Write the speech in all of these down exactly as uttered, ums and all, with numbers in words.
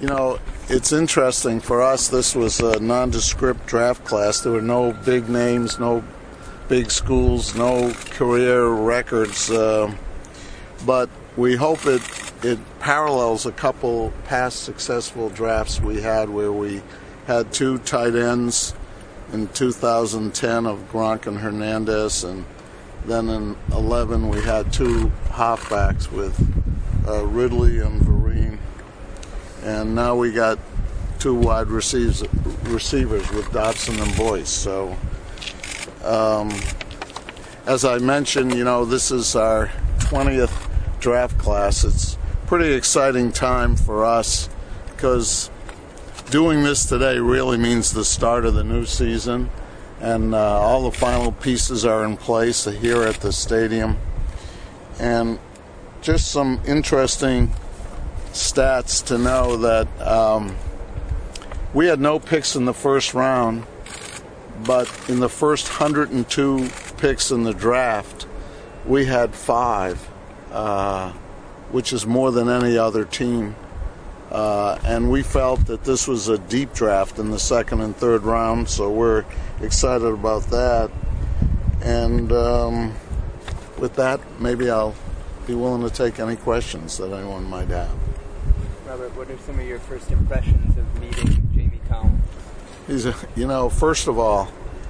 You know, it's interesting. For us, this was a nondescript draft class. There were no big names, no big schools, no career records. Uh, but we hope it, it parallels a couple past successful drafts we had where we had two tight ends in two thousand ten of Gronk and Hernandez, and then in eleven we had two halfbacks with uh, Ridley and Vereen. And now we got two wide receivers, receivers with Dotson and Boyce. So, um, as I mentioned, you know, this is our twentieth draft class. It's a pretty exciting time for us because doing this today really means the start of the new season. And uh, all the final pieces are in place here at the stadium. And just some interesting stats to know that um, we had no picks in the first round, but in the first one hundred two picks in the draft, we had five, uh, which is more than any other team. Uh, and we felt that this was a deep draft in the second and third round, so we're excited about that. And um, with that, maybe I'll be willing to take any questions that anyone might have. Robert, what are some of your first impressions of meeting Jamie Collins? He's a, you know, first of all,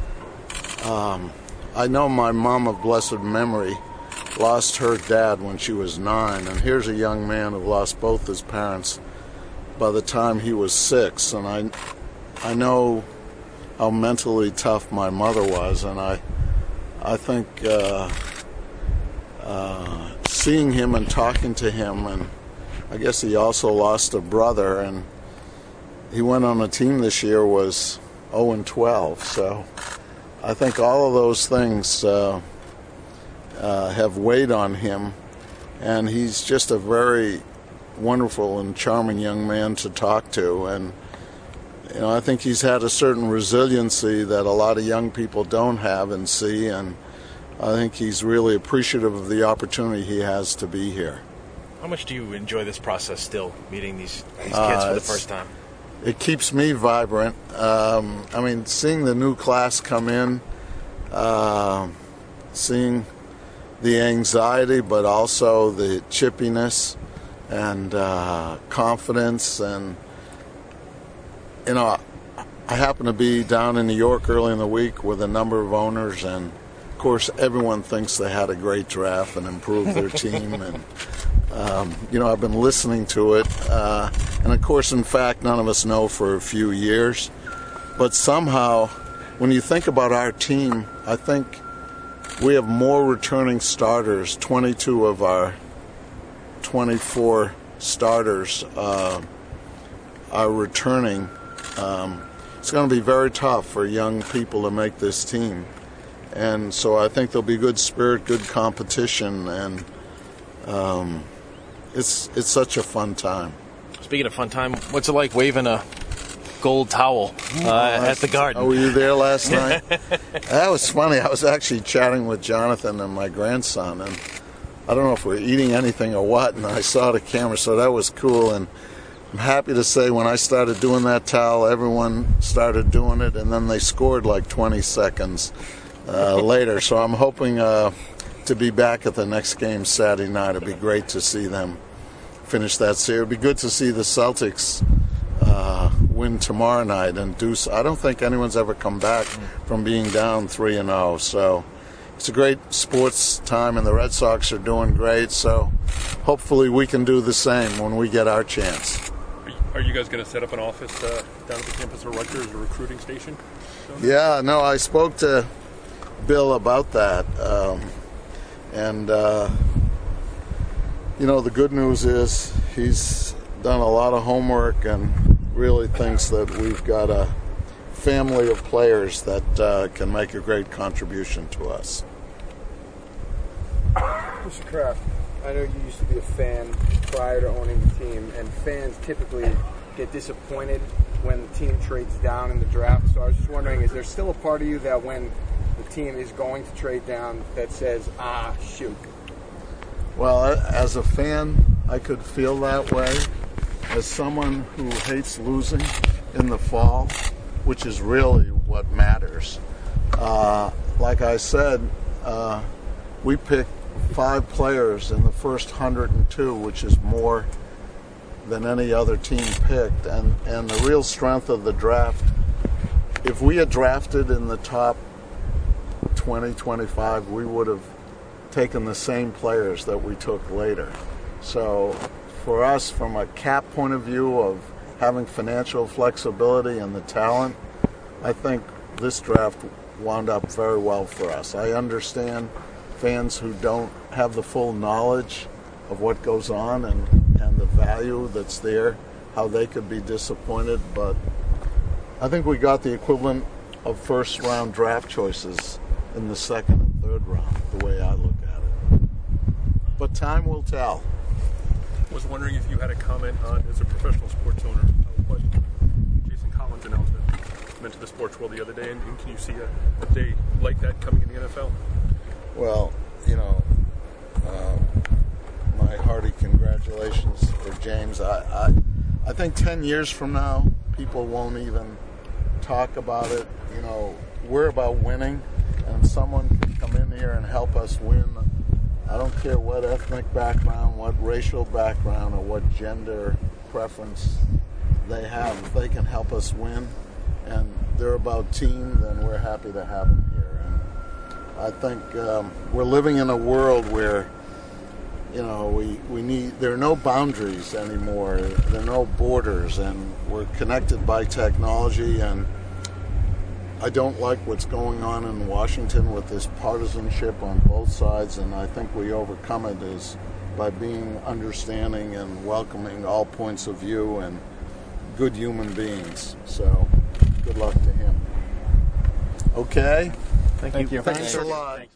um, I know my mom of blessed memory lost her dad when she was nine, and here's a young man who lost both his parents by the time he was six, and I, I know how mentally tough my mother was, and I, I think uh, uh, seeing him and talking to him, and I guess he also lost a brother, and he went on a team this year was oh and twelve. So I think all of those things uh, uh, have weighed on him, and he's just a very wonderful and charming young man to talk to. And you know, I think he's had a certain resiliency that a lot of young people don't have and see, and I think he's really appreciative of the opportunity he has to be here. How much do you enjoy this process still, meeting these, these kids uh, for the first time? It keeps me vibrant. Um, I mean, seeing the new class come in, uh, seeing the anxiety, but also the chippiness and uh, confidence. And, you know, I happen to be down in New York early in the week with a number of owners, and, of course, everyone thinks they had a great draft and improved their team. And Um, you know, I've been listening to it, uh, and of course, in fact, none of us know for a few years. But somehow, when you think about our team, I think we have more returning starters. twenty-two of our twenty-four starters uh, are returning. Um, it's going to be very tough for young people to make this team. And so I think there'll be good spirit, good competition, and um, It's it's such a fun time. Speaking of fun time, what's it like waving a gold towel uh, oh, at the Garden? Oh, were you there last night? That was funny. I was actually chatting with Jonathan and my grandson, and I don't know if we're eating anything or what, and I saw the camera, so that was cool. And I'm happy to say when I started doing that towel, everyone started doing it, and then they scored like twenty seconds uh, later. So I'm hoping Uh, to be back at the next game Saturday night. It'd be great to see them finish that series. It'd be good to see the Celtics uh, win tomorrow night and do so. I don't think anyone's ever come back from being down three and oh. So it's a great sports time, and the Red Sox are doing great. So hopefully we can do the same when we get our chance. Are you guys going to set up an office uh, down at the campus of Rutgers, a recruiting station? Yeah, no, I spoke to Bill about that. Um, And, uh, you know, the good news is he's done a lot of homework and really thinks that we've got a family of players that uh, can make a great contribution to us. Mister Kraft, I know you used to be a fan prior to owning the team, and fans typically get disappointed when the team trades down in the draft. So I was just wondering, is there still a part of you that when the team is going to trade down that says, ah, shoot? Well, as a fan, I could feel that way. as someone who hates losing in the fall, which is really what matters, uh, like I said, uh, we picked five players in the first one hundred two, which is more than any other team picked. And, and the real strength of the draft, if we had drafted in the top twenty, twenty-five, we would have taken the same players that we took later. So for us, from a cap point of view of having financial flexibility and the talent, I think this draft wound up very well for us. I understand fans who don't have the full knowledge of what goes on and, and the value that's there, how they could be disappointed, but I think we got the equivalent of first round draft choices in the second and third round, the way I look at it. But time will tell. I was wondering if you had a comment on, as a professional sports owner, uh, what Jason Collins' announcement meant to the sports world the other day, and, and can you see a, a day like that coming in the N F L? Well, you know, uh, my hearty congratulations for James. I, I, I think ten years from now, people won't even talk about it. You know, we're about winning, and someone can come in here and help us win. I don't care what ethnic background, what racial background, or what gender preference they have. If they can help us win, and they're about team, then we're happy to have them here. And I think um, we're living in a world where, you know, we, we need, there are no boundaries anymore. There are no borders, and we're connected by technology. And I don't like what's going on in Washington with this partisanship on both sides, and I think we overcome it is by being understanding and welcoming all points of view and good human beings. So good luck to him. Okay? Thank you. Thanks a lot.